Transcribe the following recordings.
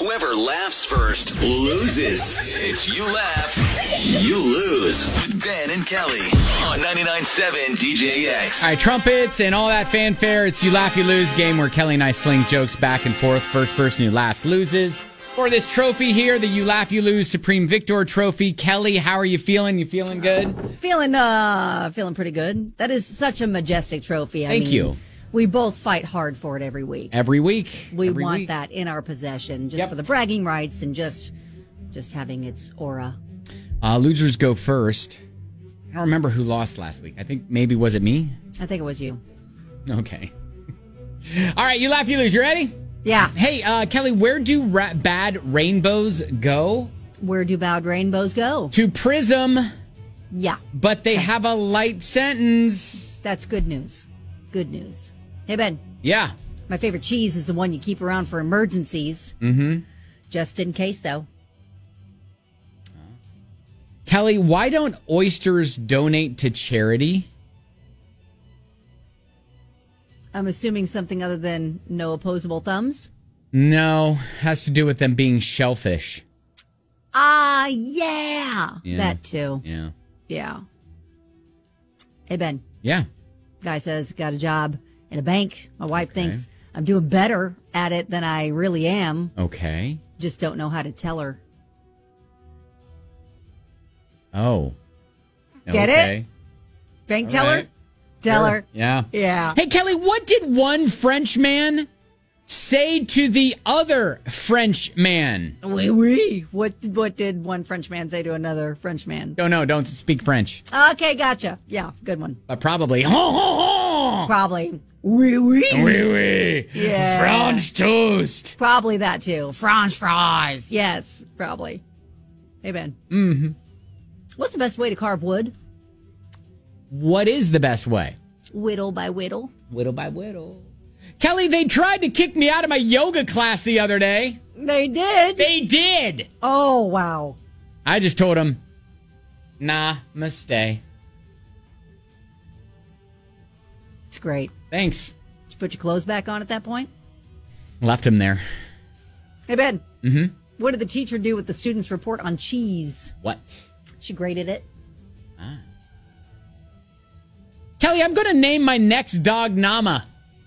Whoever laughs first loses. It's You Laugh, You Lose with Ben and Kelly on 99.7 DJX. All right, trumpets and all that fanfare. It's You Laugh, You Lose game where Kelly and I sling jokes back and forth. First person who laughs loses. For this trophy here, the You Laugh, You Lose Supreme Victor Trophy. Kelly, how are you feeling? You feeling good? Feeling pretty good. That is such a majestic trophy. Thank you. We both fight hard for it every week. Every week. We want that in our possession, just for the bragging rights and just having its aura. Losers go first. I don't remember who lost last week. I think maybe, was it me? I think it was you. Okay. All right, You Laugh, You Lose. You ready? Yeah. Hey, Kelly, where do bad rainbows go? Where do bad rainbows go? To Prism. Yeah. But they have a light sentence. That's good news. Good news. Hey, Ben. Yeah. My favorite cheese is the one you keep around for emergencies. Mm-hmm. Just in case, though. Kelly, why don't oysters donate to charity? I'm assuming something other than no opposable thumbs? No, has to do with them being shellfish. Yeah. That too. Yeah. Yeah. Hey, Ben. Yeah. Guy says, got a job in a bank. My wife thinks I'm doing better at it than I really am. Okay. Just don't know how to tell her. Oh. Get it? Bank teller? Right. Tell her. Yeah. Yeah. Hey, Kelly, what did one Frenchman say to the other Frenchman? Oui, oui. What did one Frenchman say to another Frenchman? Don't speak French. Okay, gotcha. Yeah, good one. Probably. Ho, ho, ho! Probably. Oui, oui. Oui, oui. Yeah. French toast. Probably that too. French fries. Yes, probably. Hey, Ben. Mm-hmm. What's the best way to carve wood? What is the best way? Whittle by whittle. Whittle by whittle. Kelly, they tried to kick me out of my yoga class the other day. They did? They did. Oh, wow. I just told them, namaste. It's great. Thanks. Did you put your clothes back on at that point? Left him there. Hey, Ben. Mm-hmm. What did the teacher do with the student's report on cheese? What? She graded it. Kelly, I'm going to name my next dog Nama.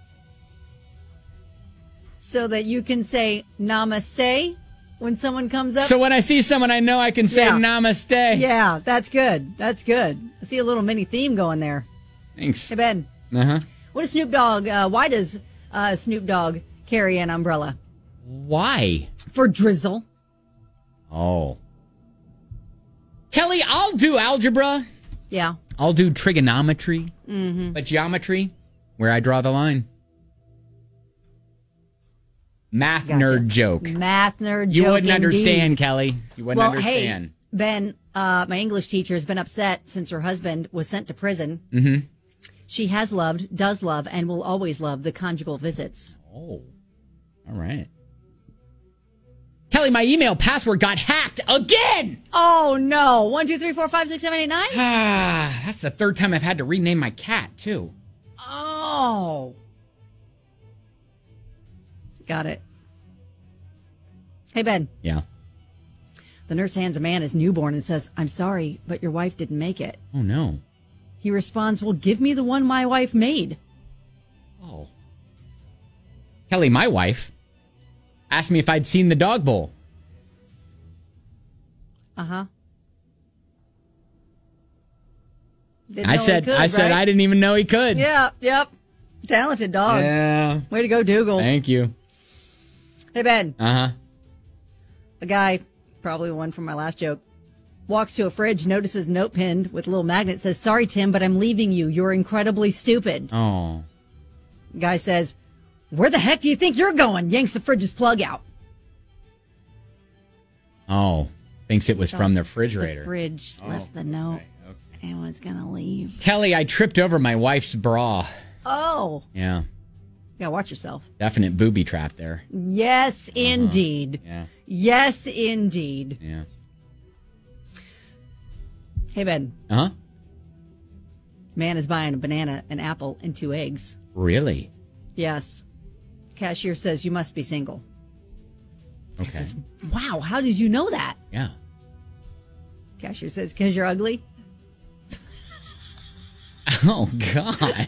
So that you can say namaste when someone comes up? So when I see someone I know, I can say namaste. Yeah, that's good. That's good. I see a little mini theme going there. Thanks. Hey, Ben. Uh-huh. What does Snoop Dogg, why does Snoop Dogg carry an umbrella? Why? For drizzle. Oh. Kelly, I'll do algebra. Yeah. I'll do trigonometry. Mm-hmm. But geometry, where I draw the line. Math nerd joke. Math nerd joke. You wouldn't indeed. understand, Kelly. You wouldn't understand. Hey, Ben, my English teacher has been upset since her husband was sent to prison. Mm-hmm. She has loved, does love, and will always love the conjugal visits. Oh. All right. Kelly, my email password got hacked again. Oh, no. 1, 2, 3, 4, 5, 6, 7, 8, 9? That's the third time I've had to rename my cat, too. Oh. Got it. Hey, Ben. Yeah. The nurse hands a man his newborn and says, I'm sorry, but your wife didn't make it. Oh, no. He responds, well, give me the one my wife made. Oh. Kelly, my wife, asked me if I'd seen the dog bowl. Uh-huh. I said I didn't even know he could. Yeah, yep. Talented dog. Yeah. Way to go, Dougal. Thank you. Hey, Ben. Uh-huh. A guy, probably one from my last joke, walks to a fridge, notices a note pinned with a little magnet, says, sorry, Tim, but I'm leaving you. You're incredibly stupid. Oh. Guy says, where the heck do you think you're going? Yanks the fridge's plug out. Oh. Thinks it was from the refrigerator. The fridge left the note and was going to leave. Kelly, I tripped over my wife's bra. Oh. Yeah. You gotta watch yourself. Definite booby trap there. Yes, indeed. Yeah. Yes, indeed. Yeah. Hey, Ben. Uh-huh. Man is buying a banana, an apple, and 2 eggs. Really? Yes. Cashier says, you must be single. Okay. I says, wow, how did you know that? Yeah. Cashier says, because you're ugly. Oh, gosh.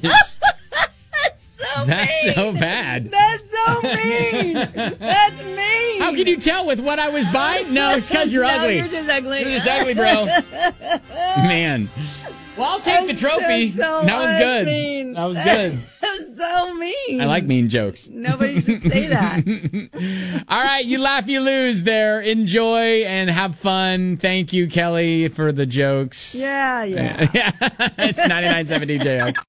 That's so bad. That's so mean. That's mean. How can you tell with what I was buying? No, it's because you're ugly. You're just ugly. You're just ugly, bro. Man. Well, I'll take the trophy. So that was good. mean. That was good. That's so mean. I like mean jokes. Nobody should say that. All right, you laugh, you lose there. Enjoy and have fun. Thank you, Kelly, for the jokes. Yeah. It's 99.7 DJX.